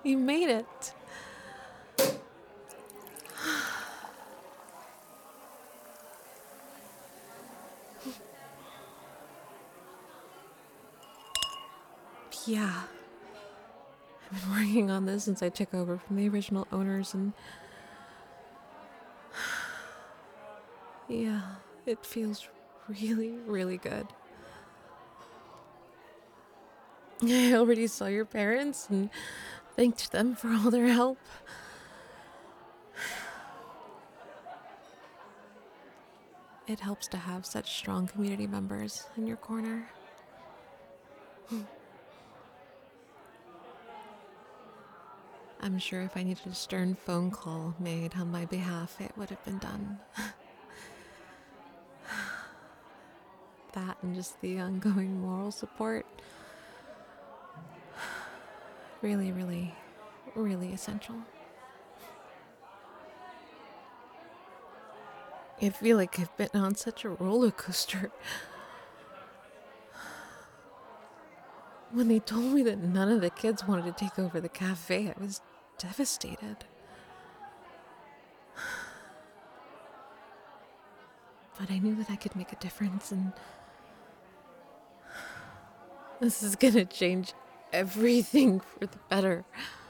You made it. Yeah. I've been working on this since I took over from the original owners, and yeah, it feels really, really good. I already saw your parents and thanked them for all their help. It helps to have such strong community members in your corner. I'm sure if I needed a stern phone call made on my behalf, it would have been done. That and just the ongoing moral support. Really, really, really essential. I feel like I've been on such a roller coaster. When they told me that none of the kids wanted to take over the cafe, I was devastated. But I knew that I could make a difference, and this is gonna change everything for the better.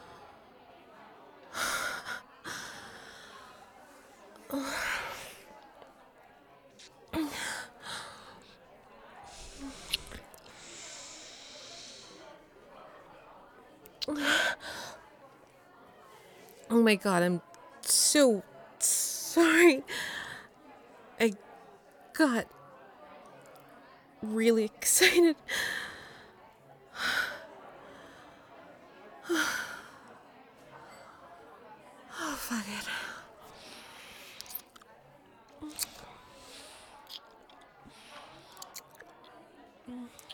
Oh my god, I'm so sorry. I got really excited. Oh, fuck it.